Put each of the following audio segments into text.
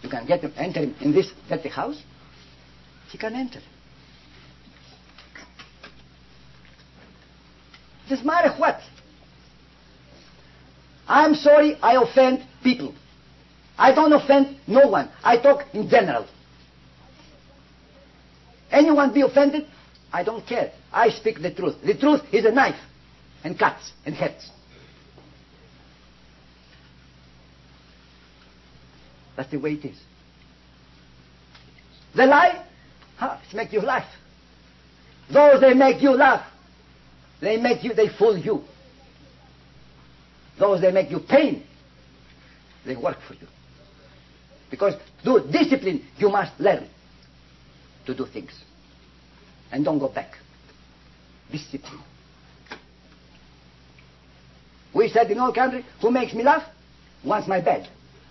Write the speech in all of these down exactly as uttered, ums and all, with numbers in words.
You can get him, enter him in this dirty house. He can enter. It doesn't matter what. I'm sorry I offend people. I don't offend no one. I talk in general. Anyone be offended? I don't care. I speak the truth. The truth is a knife and cuts and hurts. That's the way it is. The lie, huh, it makes you laugh. Those they make you laugh, they make you, they fool you. Those they make you pain, they work for you. Because through discipline, you must learn to do things. And don't go back. Discipline. We said in our country, who makes me laugh wants my bed.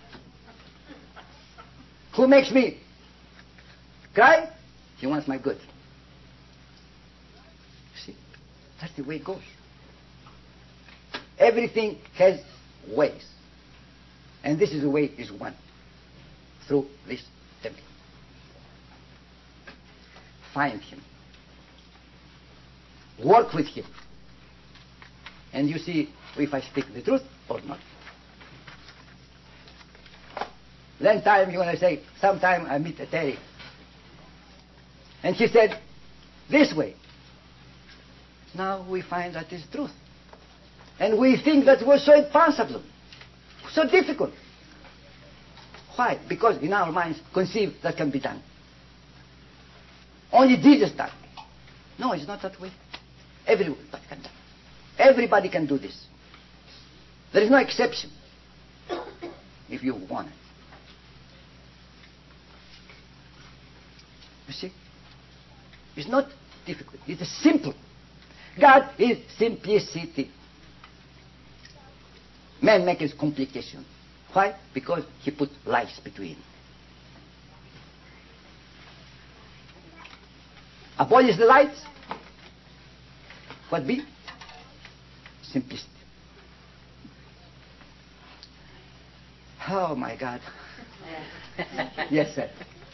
Who makes me cry? He wants my good. See? That's the way it goes. Everything has ways. And this is the way is one. Through this temple. Find him. Work with him. And you see if I speak the truth or not. Then time you're going to say, sometime I meet a Terry. And he said, this way. Now we find that is truth. And we think that was so impossible, so difficult. Why? Because in our minds conceive that can be done. Only Jesus done. No, it's not that way. Everybody can do. Everybody can do this. There is no exception. If you want it. You see? It's not difficult. It's simple. God is simplicity. Man makes complication. Why? Because he put lies between. Abolish the lights. What be? Simplicity. Oh my God. Yes, sir.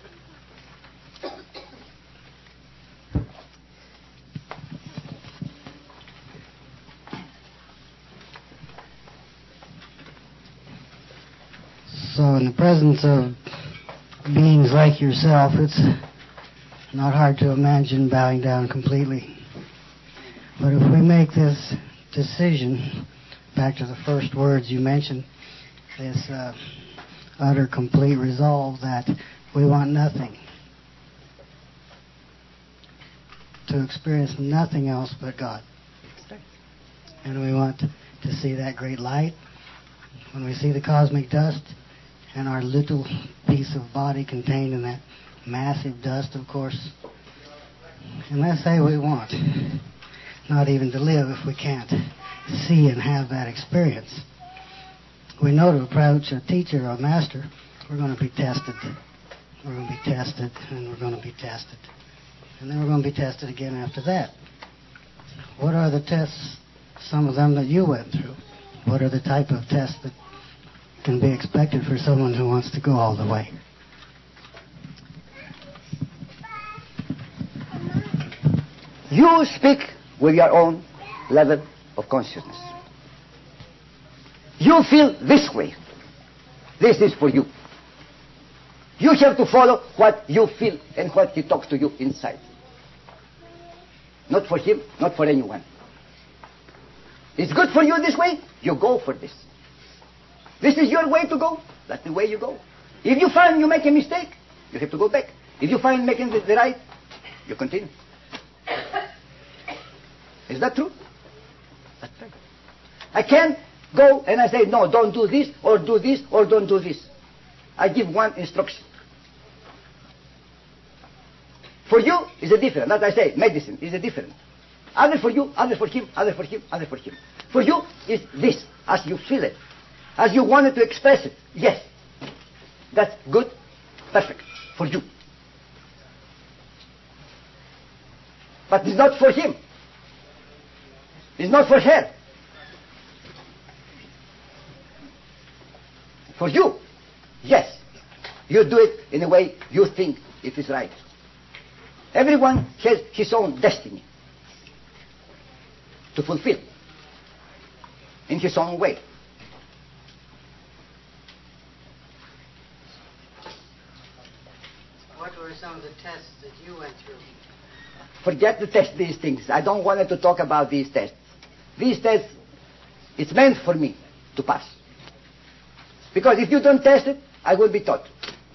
So in the presence of beings like yourself, it's not hard to imagine bowing down completely. But if we make this decision, back to the first words you mentioned, this uh, utter, complete resolve that we want nothing, to experience nothing else but God. And we want to see that great light. When we see the cosmic dust, and our little piece of body contained in that massive dust, of course. And let's say we want not even to live if we can't see and have that experience. We know to approach a teacher or a master, we're going to be tested. We're going to be tested, and we're going to be tested. And then we're going to be tested again after that. What are the tests, some of them that you went through? What are the type of tests that can be expected for someone who wants to go all the way? You speak with your own level of consciousness. You feel this way. This is for you. You have to follow what you feel and what he talks to you inside. Not for him, not for anyone. It's good for you this way, you go for this. This is your way to go, that's the way you go. If you find you make a mistake, you have to go back. If you find making the, the right, you continue. Is that true? That's right. I can't go and I say, no, don't do this, or do this, or don't do this. I give one instruction. For you, it's a different. That I say, medicine is a different. Other for you, other for him, other for him, other for him. For you, is this, as you feel it. As you wanted to express it. Yes. That's good. Perfect. For you. But it's not for him. It's not for her. For you. Yes. You do it in a way you think it is right. Everyone has his own destiny to fulfill in his own way. What were some of the tests that you went through? Forget to test these things. I don't want to talk about these tests. These tests, it's meant for me to pass. Because if you don't test it, I will be taught.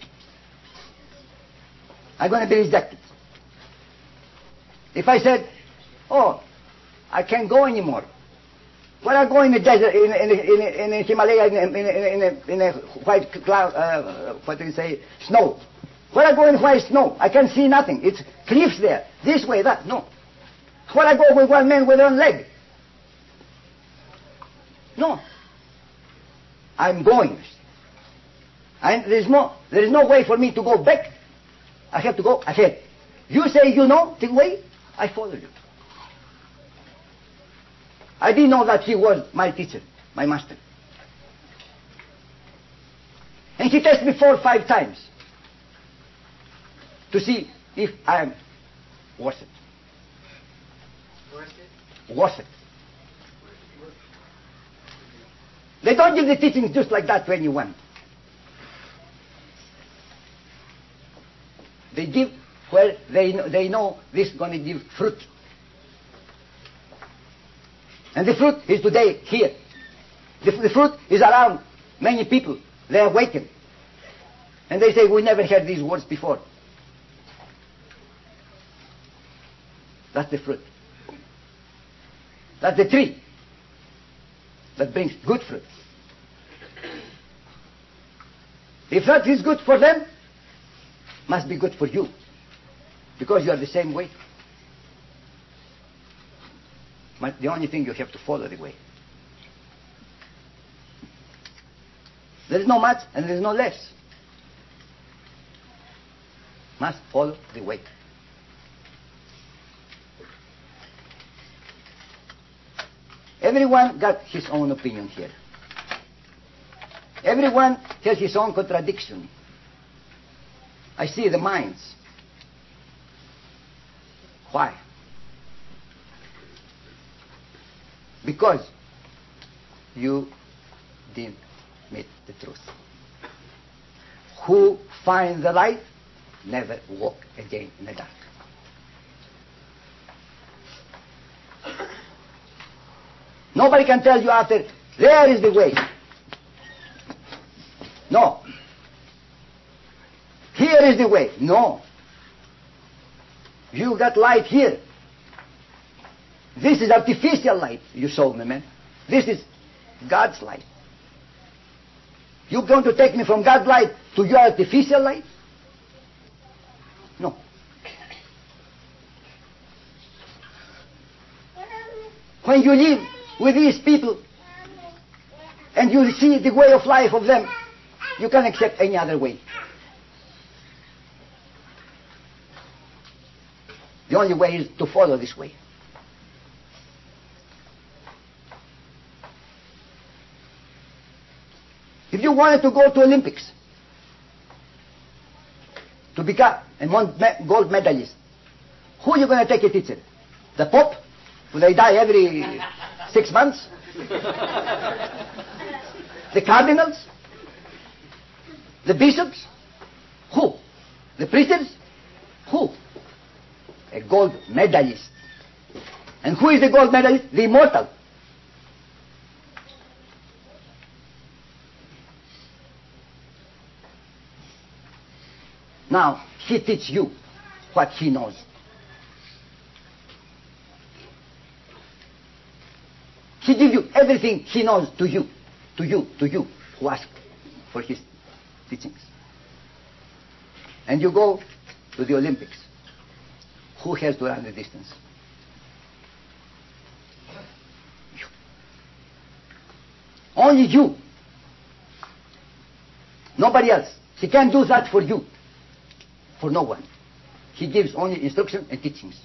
I'm going to be rejected. If I said, oh, I can't go anymore. When I go in the desert, in, in, in, in, in Himalaya, in, in, in, in, in a white cloud, uh, what do you say, snow. When I go in white snow, I can see nothing. It's cliffs there, this way, that, no. When I go with one man with one leg, no. I'm going. And there's no, there is no way for me to go back. I have to go ahead. You say you know the way, I follow you. I didn't know that he was my teacher, my master. And he tested me four or five times to see if I am worth it. Worth it? Worth it. They don't give the teachings just like that to anyone. They give where they know, they know this is going to give fruit. And the fruit is today here. The, the fruit is around many people. They are awakened. And they say, we never heard these words before. That's the fruit. That's the tree that brings good fruit. If that is good for them, must be good for you. Because you are the same way. But the only thing you have to follow the way. There is no much and there is no less. Must follow the way. Everyone got his own opinion here. Everyone has his own contradiction. I see the minds. Why? Because you didn't meet the truth. Who finds the light never walk again in the dark. Nobody can tell you after, there is the way. No. Here is the way. No. You got light here. This is artificial light, you saw me, man. This is God's light. You going to take me from God's light to your artificial light? No. When you live with these people and you see the way of life of them, you can't accept any other way. The only way is to follow this way. If you wanted to go to Olympics, to become a gold medalist, who are you going to take a teacher? The Pope? Will they die every six months? The cardinals? The bishops? Who? The priests? Who? A gold medalist. And who is the gold medalist? The immortal. Now, he teaches you what he knows. He gives you everything he knows to you, to you, to you, who ask for his teachings. And you go to the Olympics. Who has to run the distance? You. Only you. Nobody else. He can't do that for you. For no one. He gives only instruction and teachings.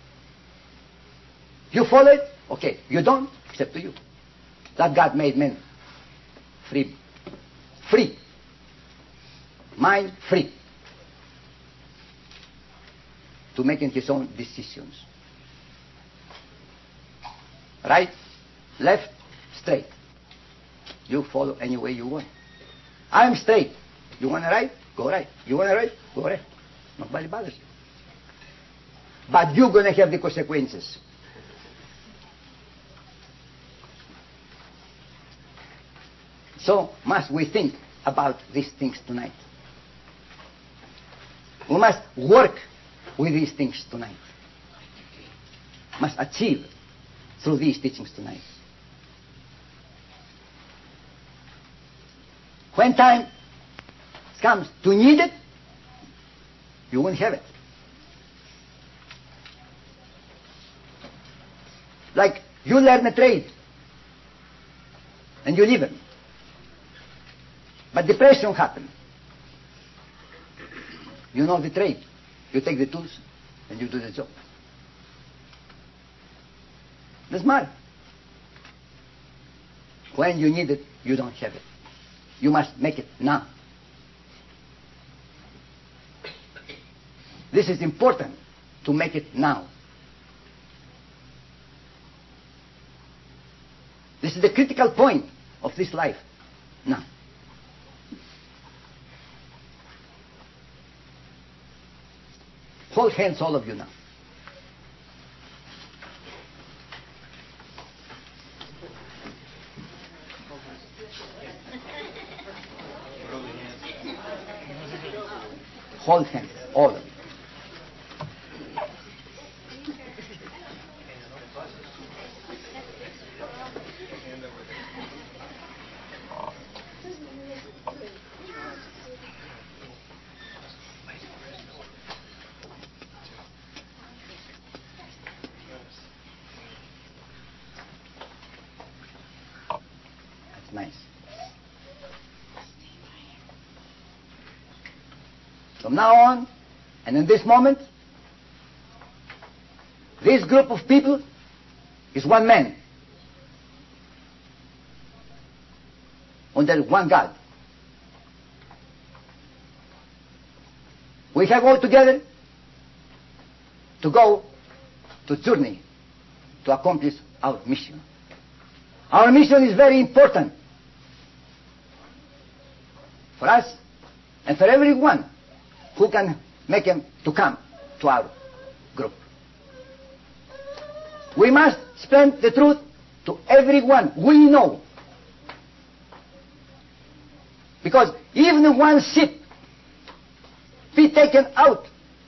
You follow it? Okay. You don't? It's up to you. That God made men free. Free. mind free to making his own decisions. Right, left, straight. You follow any way you want. I'm straight. You want to right? Go right. You want to right? Go right. Nobody bothers you. But you're going to have the consequences. So must we think about these things tonight. We must work with these things tonight. Must achieve through these teachings tonight. When time comes to need it, you won't have it. Like you learn a trade and you leave it. But depression happens. You know the trade. You take the tools and you do the job. That's matter. When you need it, you don't have it. You must make it now. This is important, to make it now. This is the critical point of this life. Now. Hold hands, all of you now. Hold hands, all of you. That's nice. From now on, and in this moment, this group of people is one man under one God. We have all together to go to journey to accomplish our mission. Our mission is very important for us and for everyone who can make him to come to our group. We must spread the truth to everyone we know. Because even one sheep be taken out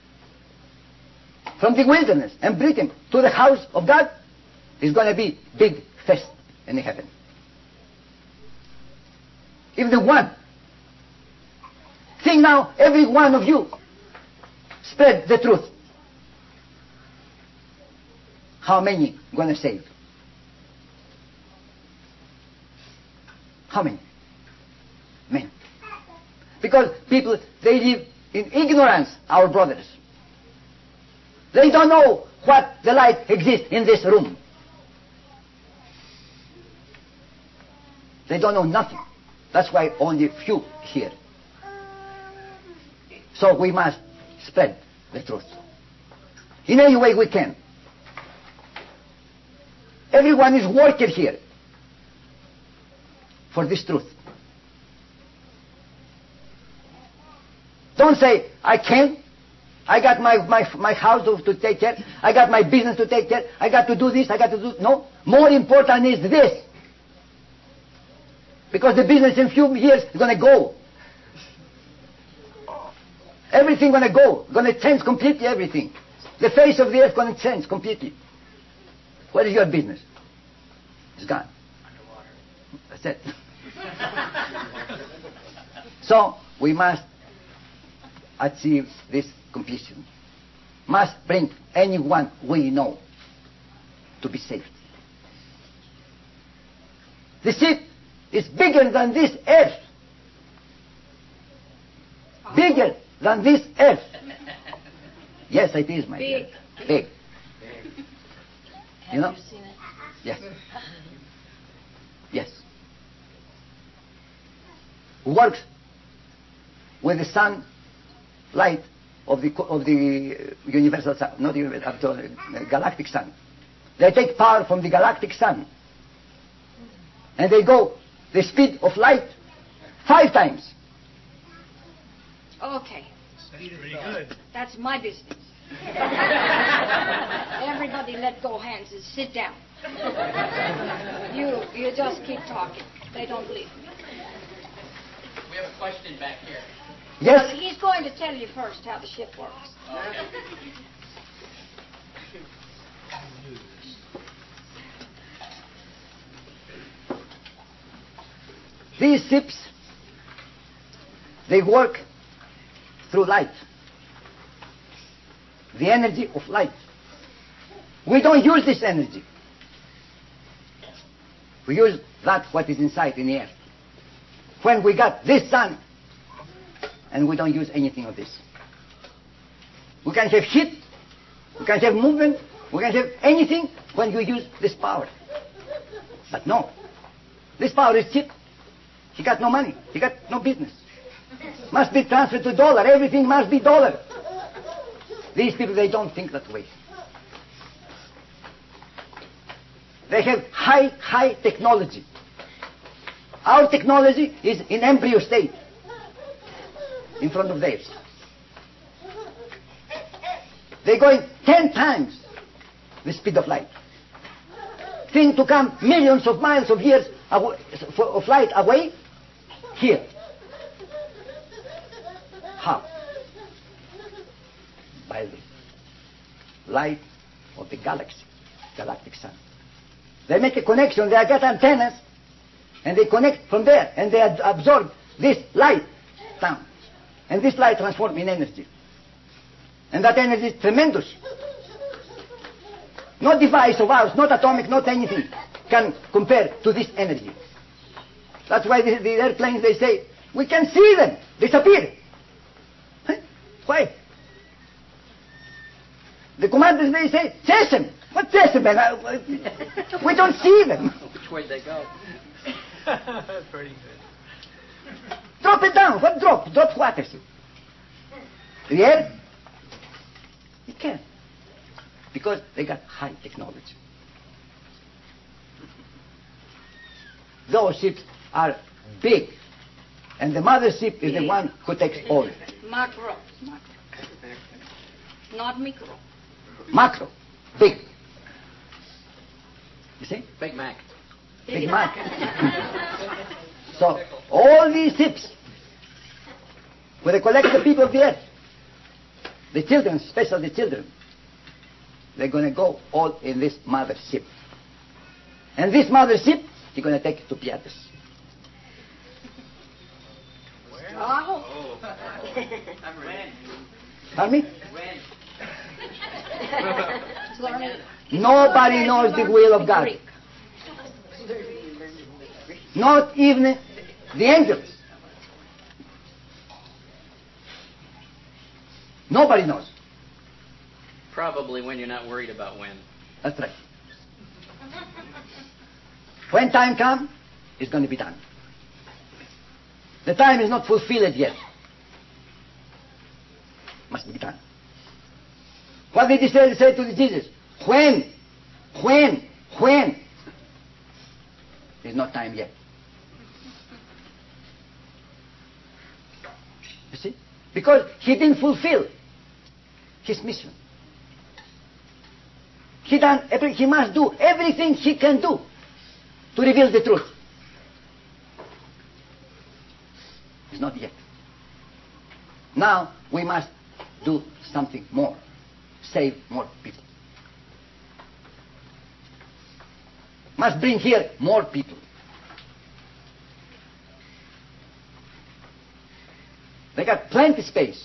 from the wilderness and bring him to the house of God, is going to be big fest in the heaven. If the one, think now, every one of you spread the truth. How many going to save? How many? Men. Because people, they live in ignorance, our brothers. They don't know what the light exists in this room. They don't know nothing. That's why only few here. So we must spread the truth in any way we can. Everyone is working here for this truth. Don't say, I can't. I got my, my, my house to, to take care. I got my business to take care. I got to do this. I got to do... No. More important is this. Because the business in few years is going to go. Everything going to go. Going to change completely everything. The face of the earth going to change completely. What is your business? It's gone. That's it. So we must achieve this completion. Must bring anyone we know to be saved. The ship is bigger than this earth. Bigger than this earth. Yes, it is, my Big. dear. Big. You know? Have you seen it? Yes. Yes. Works with the sun light of the, of the universal sun, not universal, uh, galactic sun. They take power from the galactic sun. And they go the speed of light five times. Okay. That's pretty good. That's my business. Everybody let go hands and sit down. You you just keep talking. They don't believe me. We have a question back here. Yes? Well, he's going to tell you first how the ship works. These ships, they work through light. The energy of light. We don't use this energy. We use that what is inside in the earth. When we got this sun, and we don't use anything of this. We can have heat, we can have movement, we can have anything when you use this power. But no, this power is cheap. He got no money, he got no business. Must be transferred to dollar, everything must be dollar. These people, they don't think that way. They have high, high technology. Our technology is in embryo state in front of theirs. They're going ten times the speed of light. Think to come millions of miles of years aw- of light away, here. How? By the light of the galaxy, galactic sun. They make a connection, they got antennas, and they connect from there, and they ad- absorb this light down. And this light transforms in energy. And that energy is tremendous. No device of ours, not atomic, not anything, can compare to this energy. That's why the, the airplanes, they say, we can see them disappear. Huh? Why? The commanders, they say, chase them. What chase them? We don't see them. Which way they go? That's pretty good. Drop it down. What drop? Drop what? The air? You can't. Because they got high technology. Those ships are big. And the mother ship is the one who takes all. Macro. Macro. Not micro. Macro. Big. You see? Big Mac. Big Mac. So, all these ships, where they collect the people of the earth, the children, especially the children, they're going to go all in this mother ship. And this mother ship, you're going to take it to Piates. Oh. When? Pardon me? When? Learning. Nobody knows the will of God. Greek. Not even the angels. Nobody knows. Probably when you're not worried about when. That's right. When time comes, it's going to be done. The time is not fulfilled yet. Must be done. What did he say, say to Jesus? When? When? When? There's not time yet. You see? Because he didn't fulfill his mission. He done every, he must do everything he can do to reveal the truth. It's not yet. Now we must do something more. Save more people. Must bring here more people. They got plenty space.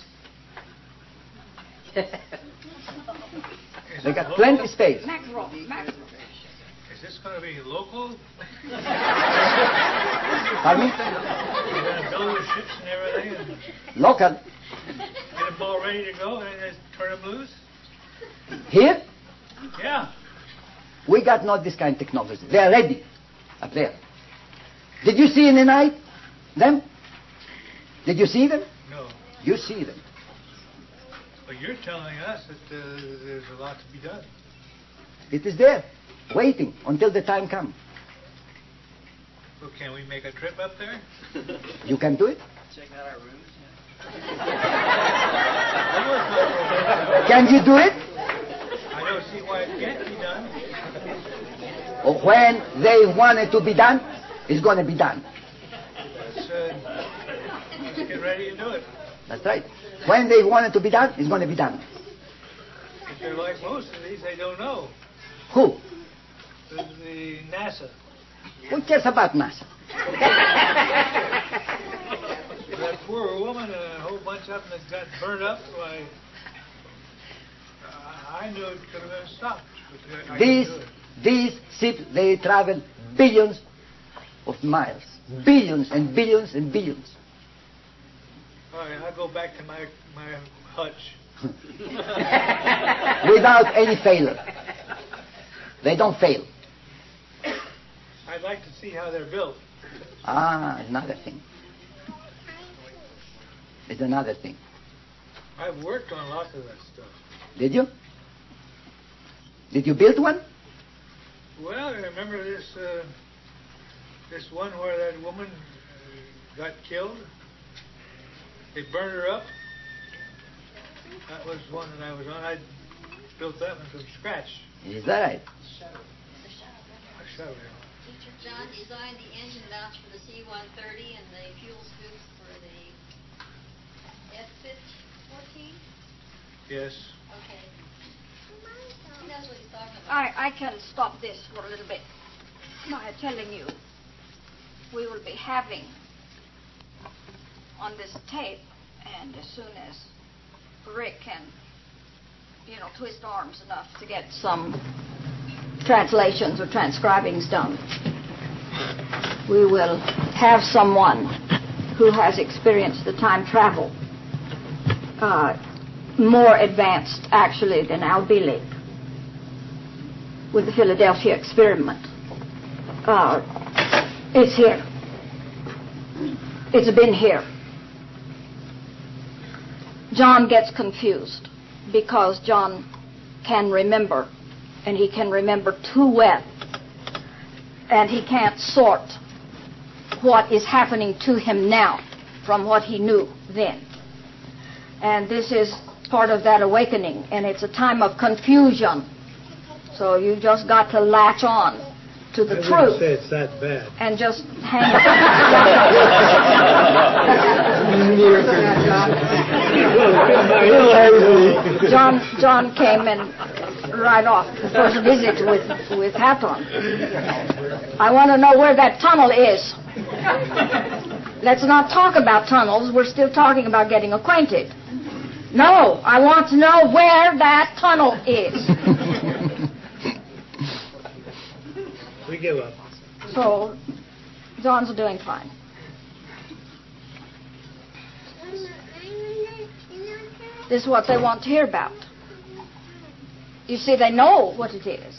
They got plenty space. Macro. Macro. Is this going to be local? Pardon me? You're going to build the ships and everything and Local. get them all ready to go and then turn them loose? Here, Yeah. we got not this kind of technology. They are ready up there. Did you see in the night them? Did you see them? No. You see them. But you're telling us that uh, there's a lot to be done. It is there, waiting until the time comes. So can we make a trip up there? You can do it. Check out our rooms. Can you do it? I don't see why it can't be done. When they want it to be done, it's going to be done. Let's, uh, let's get ready to do it. That's right. When they want it to be done, it's going to be done. If they're like most of these, they don't know. Who? The, the NASA. Who cares about NASA? That poor woman and a whole bunch of them that got burned up, why, uh, I knew it could have been stopped. But I These, couldn't do it. these ships, they travel billions of miles. Billions and billions and billions. All right, I'll go back to my, my hutch. Without any failure. They don't fail. I'd like to see how they're built. Ah, another thing. It's another thing. I've worked on lots of that stuff. Did you? Did you build one? Well, I remember this uh, this one where that woman uh, got killed. They burned her up. That was one that I was on. I built that one from scratch. Is that right? I shot her. John designed the engine mounts for the C one thirty and the fuel scoops for the F fourteen? Yes. Okay. He knows what he's talking about. I, I can stop this for a little bit by telling you we will be having on this tape, and as soon as Rick can, you know, twist arms enough to get some translations or transcribings done, we will have someone who has experienced the time travel uh, more advanced, actually, than Al Bielek with the Philadelphia experiment. Uh, it's here. It's been here. John gets confused because John can remember, and he can remember too well, and he can't sort what is happening to him now from what he knew then. And this is part of that awakening, and it's a time of confusion. So you just got to latch on to the I truth wouldn't say it's that bad. and just hang John John came in right off the first visit with with hat on. I want to know where that tunnel is. Let's not talk about tunnels. We're still talking about getting acquainted. No, I want to know where that tunnel is. We give up. So, John's doing fine. This is what they want to hear about. You see, they know what it is.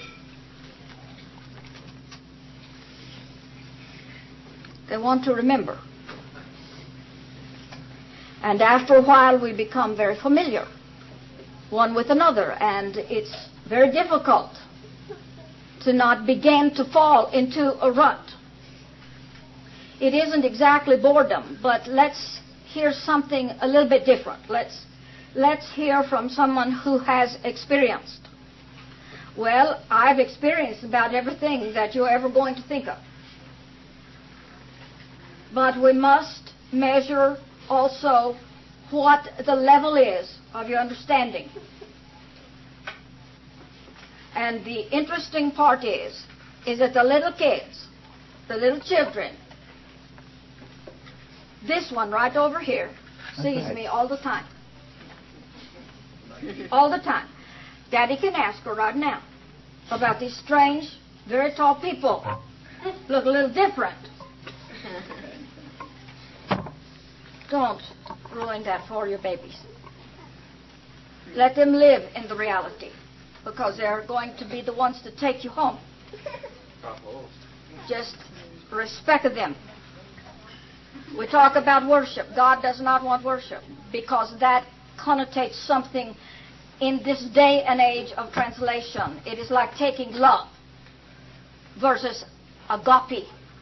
They want to remember. And after a while, we become very familiar, one with another, and it's very difficult to not begin to fall into a rut. It isn't exactly boredom, but let's hear something a little bit different. Let's let's hear from someone who has experienced. Well, I've experienced about everything that you're ever going to think of. But we must measure also what the level is of your understanding. And the interesting part is, is that the little kids, the little children, this one right over here, sees right. me all the time. All the time. Daddy can ask her right now about these strange, very tall people. Look a little different. Don't ruin that for your babies. Let them live in the reality, because they're going to be the ones to take you home. Just respect them. We talk about worship. God does not want worship because that connotates something in this day and age of translation. It is like taking love versus agape.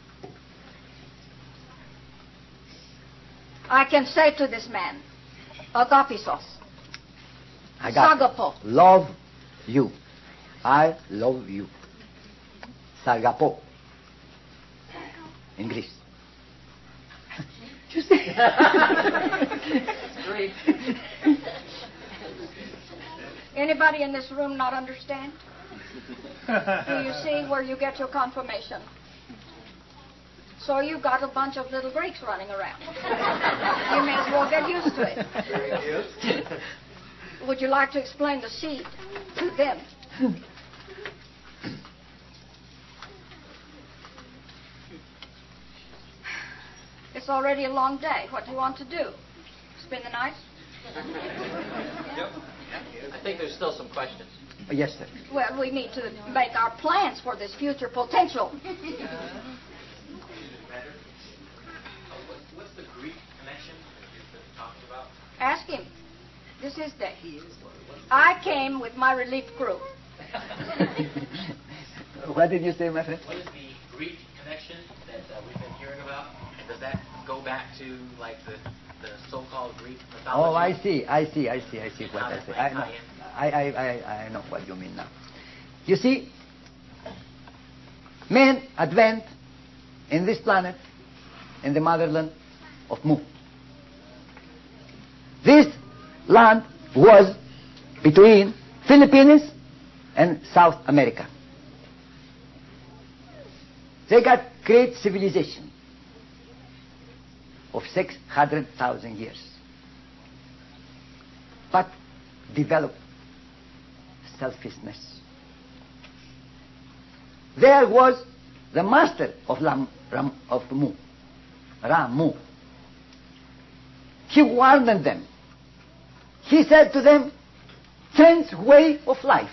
I can say to this man, agapisos, sagapo. Love you. I love you. Sagapo. In Greece. You see? Great. Anybody in this room not understand? Do you see where you get your confirmation? So you got a bunch of little Greeks running around. You may as well get used to it. Would you like to explain the seed to them? It's already a long day. What do you want to do? Spend the night? I think there's still some questions. Yes, sir. Well, we need to make our plans for this future potential. What's the Greek connection that you've been talking about? Ask him. This is day. I came with my relief crew. What did you say, my friend? What is the Greek connection that uh, we've been hearing about? And does that go back to like the, the so-called Greek mythology? Oh, I see, I see, I see, I see what How I that say. might I know, tie in. I, I, I, I know what you mean now. You see, man advent in this planet, in the motherland of Mu. This land was between Philippines and South America. They got great civilization of six hundred thousand years, but developed selfishness. There was the master of Lam, Ram, of Mu, Ramu. He warned them. He said to them, change way of life.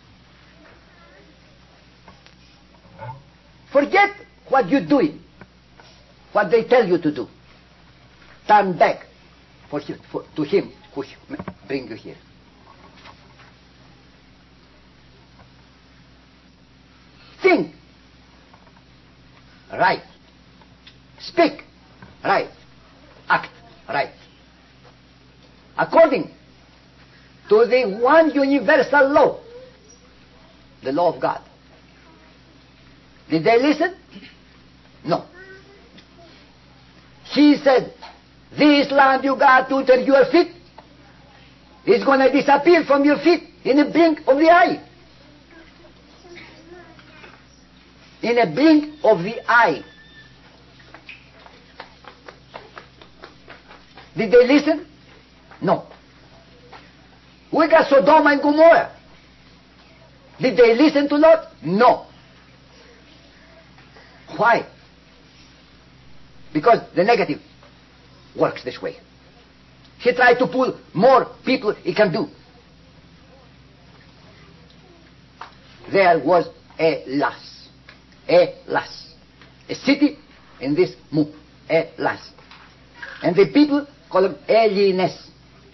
Forget what you're doing, what they tell you to do. Turn back for him, for, to him who bring you here. Think right. Speak right. Act right. According to the one universal law, the law of God. Did they listen? No. He said, this land you got under your feet is going to disappear from your feet in a blink of the eye. In a blink of the eye. Did they listen? No. We got Sodom and Gomorrah. Did they listen to Lot? No. Why? Because the negative works this way. He tried to pull more people he can do. There was a Las. A Las. A city in this Mu. A Las. And the people call them Hellenes.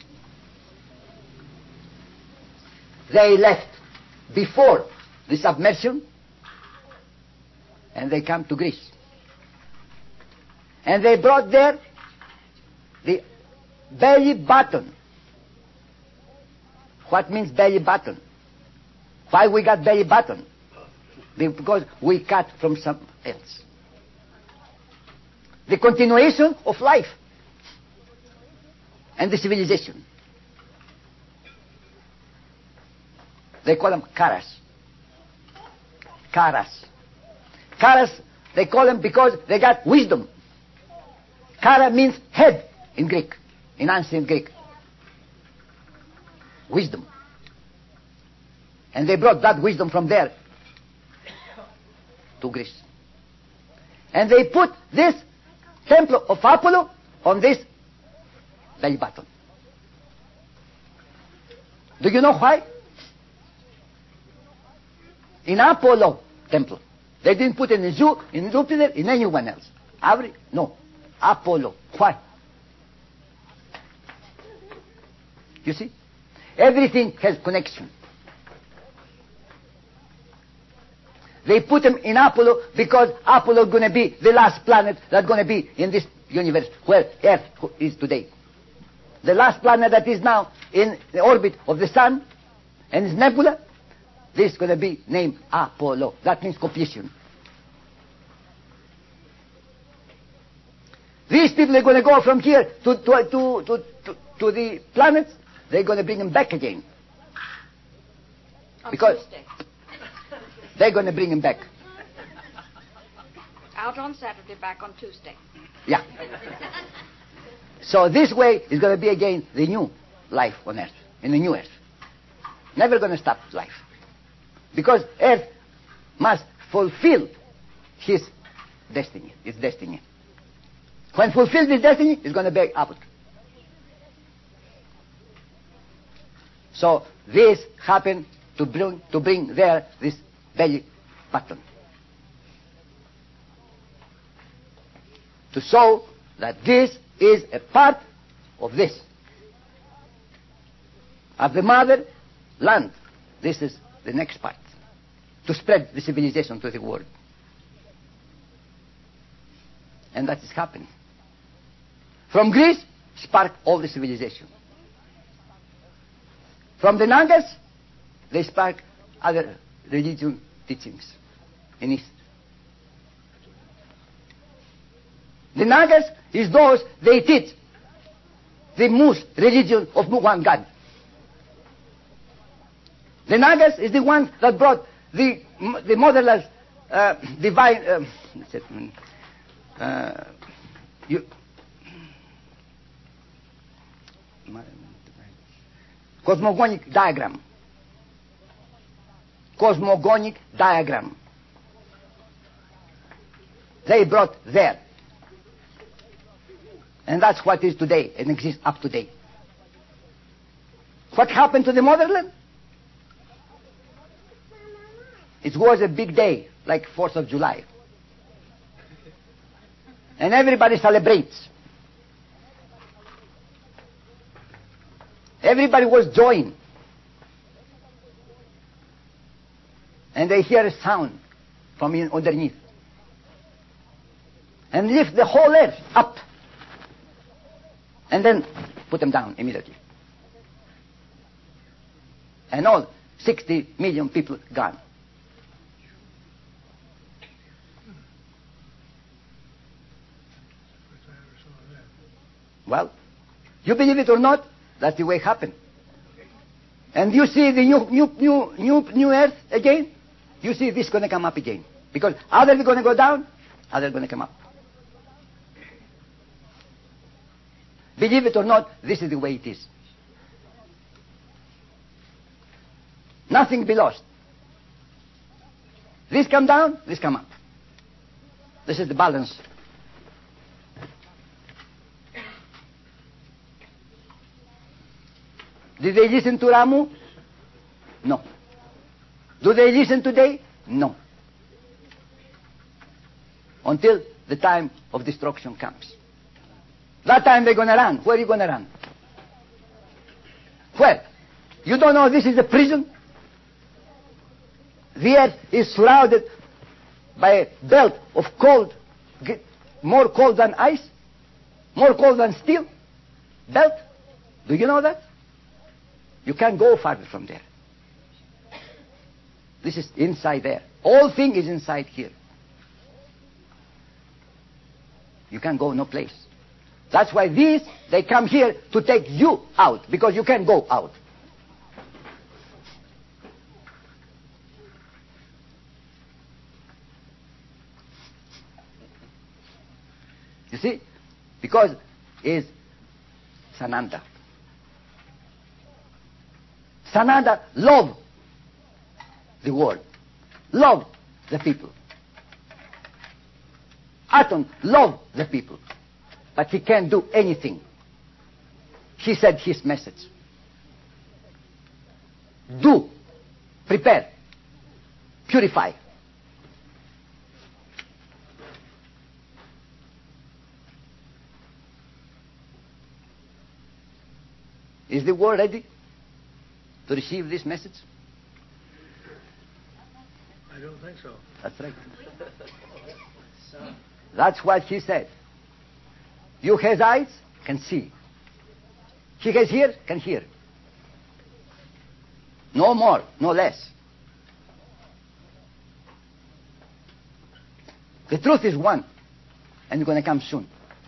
They left before the submersion and they come to Greece. And they brought there the belly button. What means belly button? Why we got belly button? Because we cut from some else. The continuation of life and the civilization. They call them Karas. Karas. Karas, they call them because they got wisdom. Kara means head in Greek, in ancient Greek. Wisdom. And they brought that wisdom from there to Greece. And they put this temple of Apollo on this belly button. Do you know why? In Apollo temple. They didn't put it in Zeus, in Jupiter, in anyone else. Every, no. Apollo. Why? You see? Everything has connection. They put him in Apollo because Apollo is going to be the last planet that's going to be in this universe where Earth is today. The last planet that is now in the orbit of the sun and its nebula, this is going to be named Apollo. That means completion. These people are going to go from here to, to, to, to, to, to the planets. They're going to bring them back again. On Because Tuesday. they're going to bring him back. Out on Saturday, back on Tuesday. Yeah. So this way is going to be again the new life on Earth, in the new Earth. Never going to stop life. Because Earth must fulfill his destiny, its destiny. When fulfilled this destiny, it's going to be out. So this happened to bring, to bring there this belly button. To show that this is a part of this. Of the mother land. This is the next part. To spread the civilization to the world. And that is happening. From Greece, spark all the civilization. From the Nagas, they spark other religion teachings in East. The Nagas is those they teach the Moose religion of one God. The Nagas is the ones that brought the the motherless uh, divine uh, uh, you, cosmogonic diagram. Cosmogonic diagram. They brought there. And that's what is today and exists up to date. What happened to the motherland? It was a big day, like fourth of July. And everybody celebrates. Everybody was joined. And they hear a sound from in underneath. And lift the whole earth up. And then put them down immediately. And all sixty million people gone. Well, you believe it or not, that's the way it happened. And you see the new, new, new, new, new earth again, you see this going to come up again. Because either they're going to go down, either they're going to come up. Believe it or not, this is the way it is. Nothing be lost. This come down, this come up. This is the balance. Did they listen to Ramu? No. Do they listen today? No. Until the time of destruction comes. That time they're going to run. Where are you going to run? Where? You don't know this is a prison? The earth is surrounded by a belt of cold, more cold than ice, more cold than steel. Belt. Do you know that? You can't go farther from there. This is inside there. All thing is inside here. You can't go no place. That's why these, they come here to take you out, because you can't go out. You see? Because is Sananda. Sananda love the world, love the people. Atom love the people, but he can't do anything. He said his message. Do, prepare, purify. Is the world ready to receive this message? I don't think so. That's right. That's what he said. You has eyes, can see. He has ears, can hear. No more, no less. The truth is one, and it's going to come soon.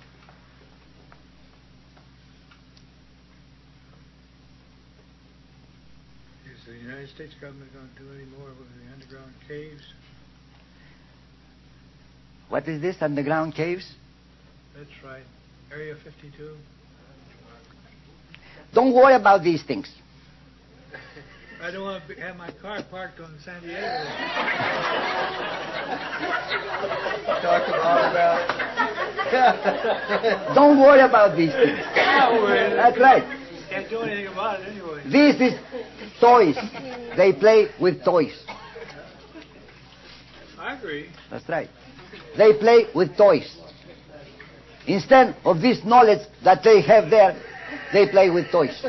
Is the United States government going to do any more with the underground caves? What is this, underground caves? That's right. Area fifty-two. Don't worry about these things. I don't want to have my car parked on San Diego. Talk about it. Don't worry about these things. That's right. Can't do anything about it anyway. This is toys. They play with toys. I agree. That's right. They play with toys. Instead of this knowledge that they have there, they play with toys.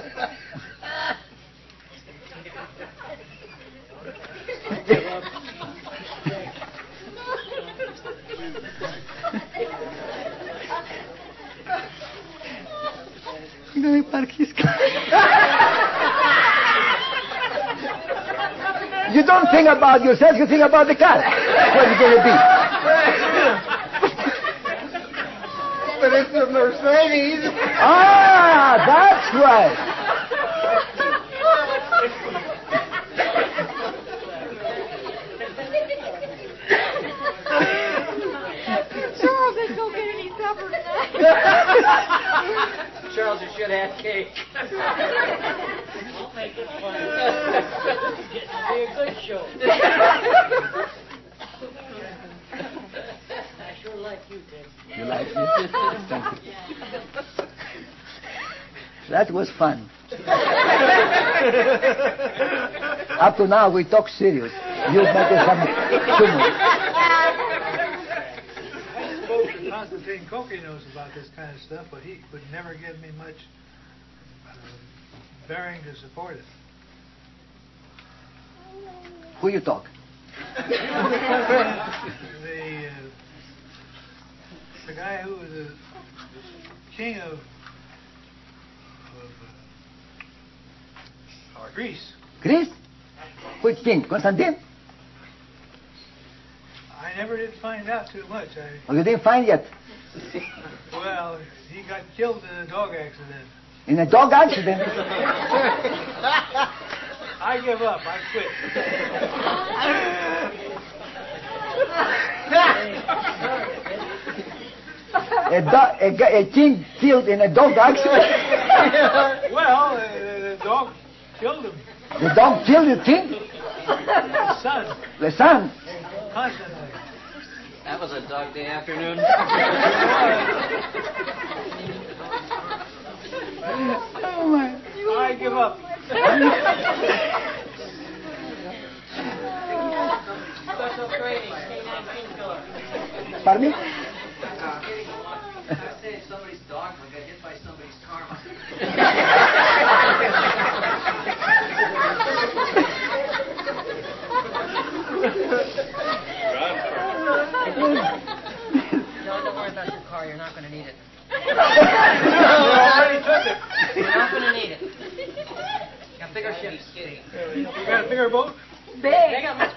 You don't think about yourself, you think about the car. Where it's going to be. But it's a Mercedes. Ah, that's right. Charles, it don't get any tougher than that. Charles, you should have cake. We'll make it fun. It'll be a good show. I sure like you, Ted. You like me? Thank you. That was fun. Up to now we talk serious. You make it some humor. Constantine Cokie knows about this kind of stuff, but he would never give me much uh, bearing to support it. Who you talk? the uh, the guy who was the king of, of uh, Greece. Greece? Which king? Constantine? I never did find out too much. I, Oh, you didn't find yet? well, he got killed in a dog accident. In a dog accident? I give up. I quit. a, do- a, gu- a king killed in a dog accident? Well, uh, the dog killed him. The dog killed the king? The son, The son? Constantine. That was a dog day afternoon. Oh my. I give up. Special training, K nineteen killer. Pardon me? I say somebody's dog got hit by somebody's car. No, don't worry about your car. You're not going to need it. I already took it. You're not going to need it. Got bigger ships. You got a bigger boat? They got much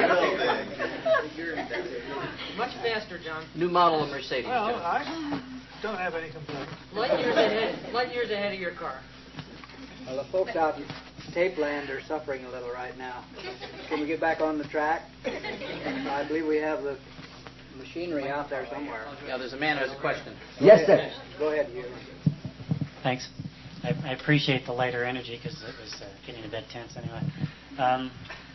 Much faster, John. New model of Mercedes. Well, Joe. I don't have any complaints. Light years ahead. Light years ahead of your car. Well, the folks out in Tape Land are suffering a little right now. Can we get back on the track? I believe we have the machinery out there somewhere. Yeah, there's a man who has a question. Yes, sir. Go ahead, Hugh. Thanks. I, I appreciate the lighter energy because it was uh, getting a bit tense anyway. Um,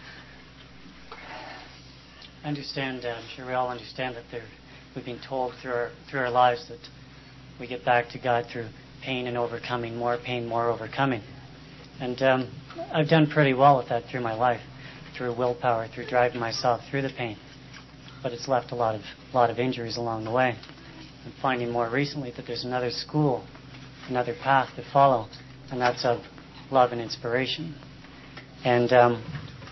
I understand, uh, I'm sure we all understand that there, we've been told through our, through our lives that we get back to God through pain and overcoming, more pain, more overcoming. And um, I've done pretty well with that through my life, through willpower, through driving myself through the pain. But it's left a lot of lot of injuries along the way. I'm finding more recently that there's another school, another path to follow, and that's of love and inspiration. And um,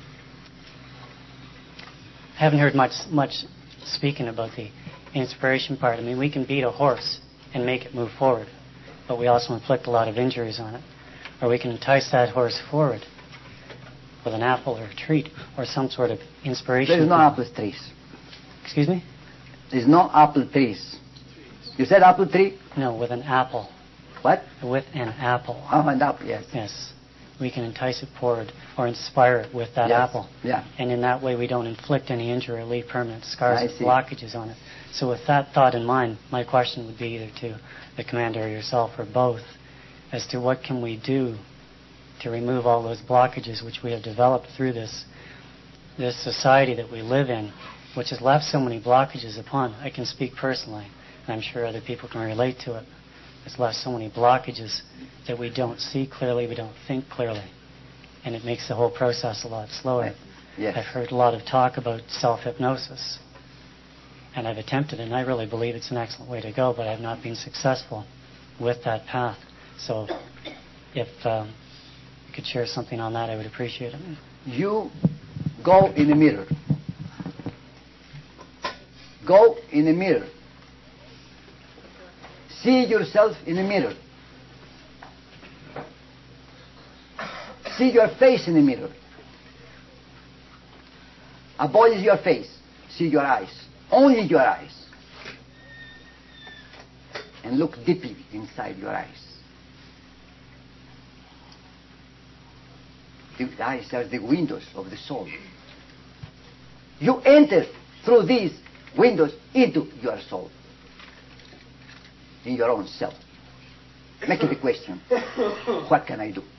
I haven't heard much much speaking about the inspiration part. I mean, we can beat a horse and make it move forward, but we also inflict a lot of injuries on it. Or we can entice that horse forward with an apple or a treat or some sort of inspiration. There's no apple trees. Excuse me? There's no apple trees. You said apple tree? No, with an apple. What? With an apple. Oh, an apple, yes. Yes. We can entice it forward or inspire it with that Yes. apple. Yeah. And in that way we don't inflict any injury or leave permanent scars I or see. blockages on it. So with that thought in mind, my question would be either to the commander or yourself or both as to what can we do to remove all those blockages which we have developed through this this society that we live in, which has left so many blockages upon. I can speak personally, and I'm sure other people can relate to it. It's left so many blockages that we don't see clearly, we don't think clearly, and it makes the whole process a lot slower. Yes. I've heard a lot of talk about self-hypnosis, and I've attempted it, and I really believe it's an excellent way to go, but I've not been successful with that path. So if um, you could share something on that, I would appreciate it. You go in the mirror. Go in the mirror. See yourself in the mirror. See your face in the mirror. Avoid your face. See your eyes. Only your eyes. And look deeply inside your eyes. The eyes are the windows of the soul. You enter through these windows into your soul, in your own self. Make it a question. What can I do?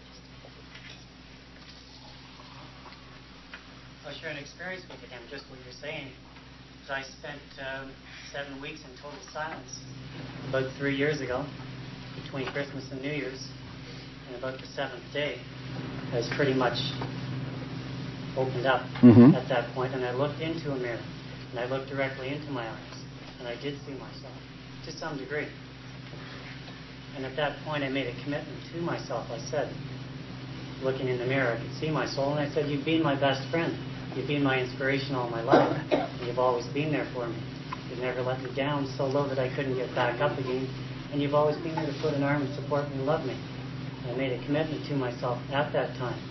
I'll share an experience with you, Tim, just what you're saying. So I spent um, seven weeks in total silence about three years ago, between Christmas and New Year's, and about the seventh day, I was pretty much opened up Mhm. at that point, and I looked into a mirror, and I looked directly into my eyes, and I did see myself, to some degree. And at that point, I made a commitment to myself. I said, looking in the mirror, I could see my soul, and I said, you've been my best friend. You've been my inspiration all my life. You've always been there for me. You've never let me down so low that I couldn't get back up again, and you've always been there to put an arm and support me and love me. I made a commitment to myself at that time